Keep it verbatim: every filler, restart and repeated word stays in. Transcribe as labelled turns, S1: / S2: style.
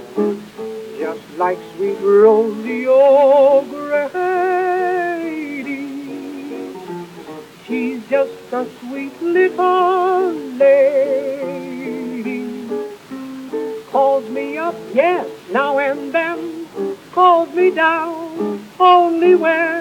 S1: just like sweet Rosie O'Grady. She's just a sweet little lady. Calls me up, yes, now and then. Calls me down, only when